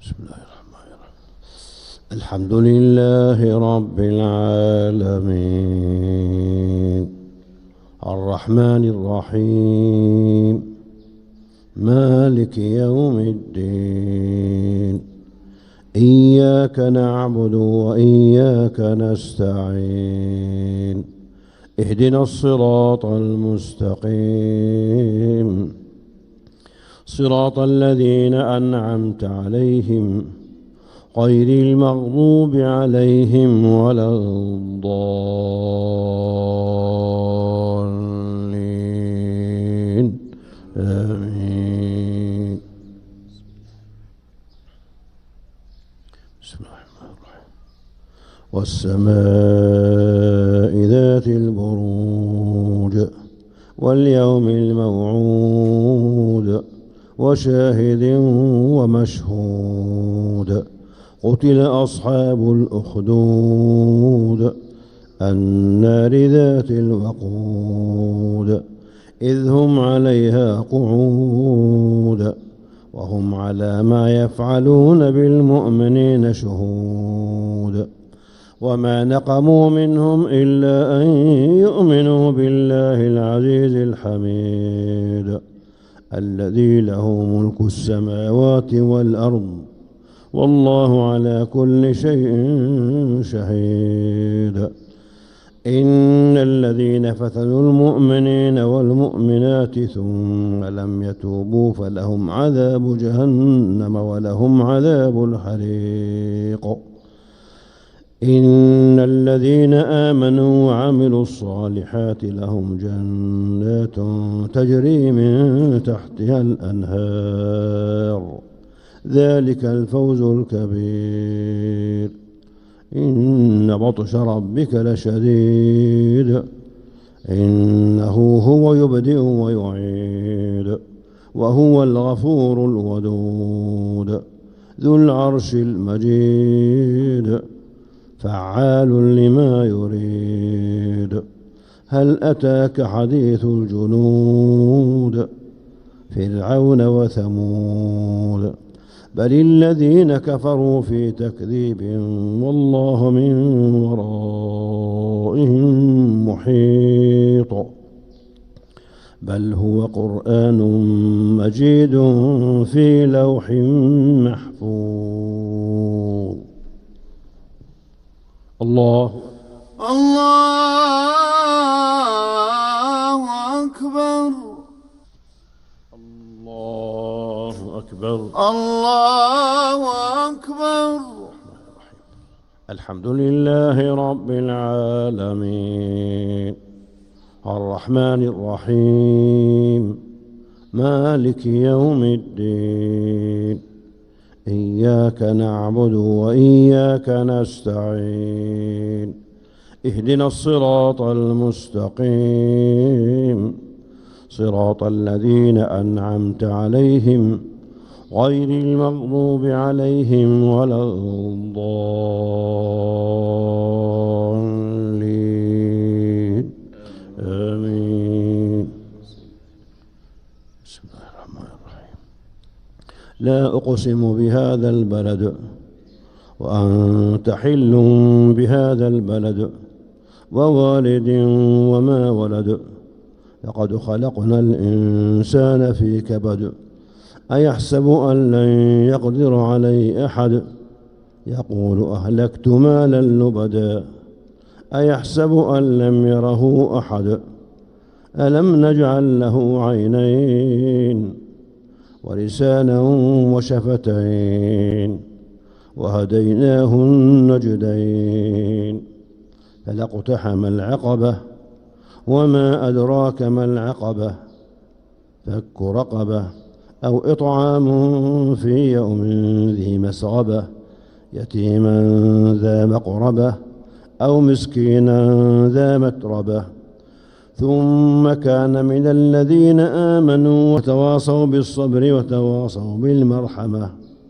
بسم الله الرحمن الرحيم. الحمد لله رب العالمين الرحمن الرحيم مالك يوم الدين إياك نعبد وإياك نستعين اهدنا الصراط المستقيم صراط الذين أنعمت عليهم غير المغضوب عليهم ولا الضالين آمين. بسم الله الرحمن الرحيم. والسماء ذات البروج واليوم الموعود وشاهد ومشهود قتل أصحاب الأخدود النار ذات الوقود إذ هم عليها قعود وهم على ما يفعلون بالمؤمنين شهود وما نقموا منهم إلا أن يؤمنوا بالله العزيز الحميد الذي له ملك السماوات والأرض والله على كل شيء شهيد. إن الذين فتنوا المؤمنين والمؤمنات ثم لم يتوبوا فلهم عذاب جهنم ولهم عذاب الحريق. إن الذين آمنوا وعملوا الصالحات لهم جنات تجري من تحتها الأنهار ذلك الفوز الكبير. إن بطش ربك لشديد إنه هو يبدئ ويعيد وهو الغفور الودود ذو العرش المجيد فعال لما يريد. هل أتاك حديث الجنود فرعون وثمود بل الذين كفروا في تكذيب والله من ورائهم محيط. بل هو قرآن مجيد في لوح محفوظ. الله أكبر الله أكبر الله أكبر. الحمد لله رب العالمين الرحمن الرحيم مالك يوم الدين إياك نعبد وإياك نستعين اهدنا الصراط المستقيم صراط الذين أنعمت عليهم غير المغضوب عليهم ولا الضالين آمين. بسم الله الرحمن الرحيم. لا أقسم بهذا البلد وأنت حل بهذا البلد ووالد وما ولد لقد خلقنا الإنسان في كبد أيحسب أن لن يقدر عليه أحد يقول أهلكت مالا لبدا أيحسب أن لم يره أحد ألم نجعل له عينين ولسانا وشفتين وهديناه النجدين فلاقتحم العقبة وما أدراك ما العقبة فك رقبة أو إطعام في يوم ذي مسغبة يتيما ذا مقربة أو مسكينا ذا متربة ثم كان من الذين آمنوا وتواصوا بالصبر وتواصوا بالمرحمة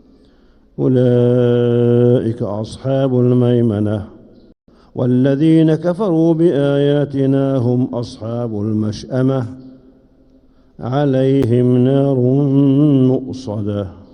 أولئك أصحاب الميمنة والذين كفروا بآياتنا هم أصحاب المشأمة عليهم نار مؤصدة.